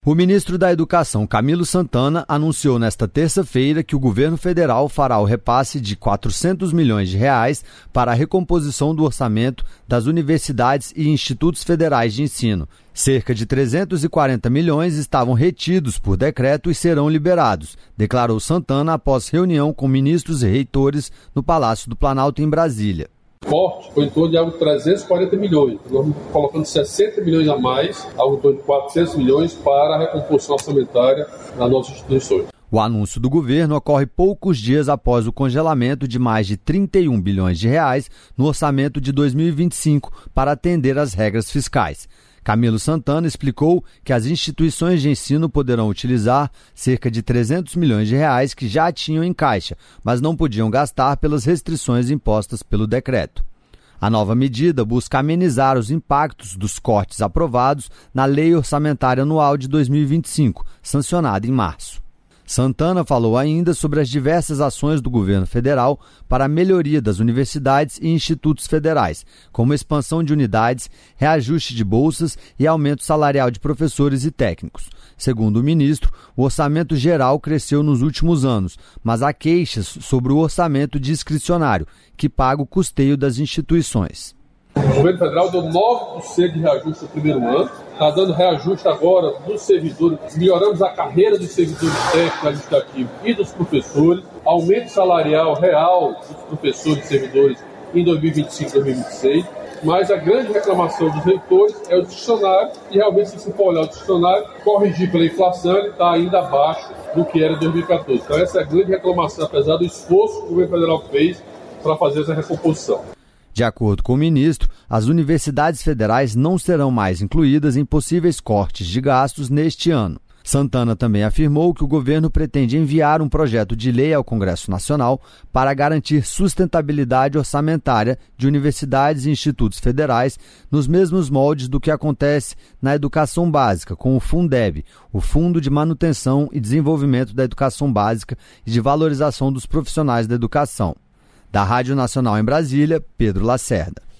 O ministro da Educação, Camilo Santana, anunciou nesta terça-feira que o governo federal fará o repasse de R$400 milhões para a recomposição do orçamento das universidades e institutos federais de ensino. Cerca de 340 milhões estavam retidos por decreto e serão liberados, declarou Santana após reunião com ministros e reitores no Palácio do Planalto, em Brasília. Corte foi em torno de algo de 340 milhões. Nós estamos colocando 60 milhões a mais, algo em torno de 400 milhões para a recomposição orçamentária das nossas instituições. O anúncio do governo ocorre poucos dias após o congelamento de mais de R$31 bilhões no orçamento de 2025 para atender às regras fiscais. Camilo Santana explicou que as instituições de ensino poderão utilizar cerca de R$300 milhões que já tinham em caixa, mas não podiam gastar pelas restrições impostas pelo decreto. A nova medida busca amenizar os impactos dos cortes aprovados na Lei Orçamentária Anual de 2025, sancionada em março. Santana falou ainda sobre as diversas ações do governo federal para a melhoria das universidades e institutos federais, como expansão de unidades, reajuste de bolsas e aumento salarial de professores e técnicos. Segundo o ministro, o orçamento geral cresceu nos últimos anos, mas há queixas sobre o orçamento discricionário, que paga o custeio das instituições. O governo federal deu 9% de reajuste no primeiro ano, está dando reajuste agora dos servidores, melhoramos a carreira dos servidores técnicos, administrativos e dos professores, aumento salarial real dos professores e servidores em 2025 e 2026, mas a grande reclamação dos reitores é o dicionário, e realmente se você for olhar o dicionário, corrigir pela inflação, ele está ainda abaixo do que era em 2014. Então essa é a grande reclamação, apesar do esforço que o governo federal fez para fazer essa recomposição. De acordo com o ministro, as universidades federais não serão mais incluídas em possíveis cortes de gastos neste ano. Santana também afirmou que o governo pretende enviar um projeto de lei ao Congresso Nacional para garantir sustentabilidade orçamentária de universidades e institutos federais nos mesmos moldes do que acontece na educação básica, com o Fundeb, o Fundo de Manutenção e Desenvolvimento da Educação Básica e de Valorização dos Profissionais da Educação. Da Rádio Nacional em Brasília, Pedro Lacerda.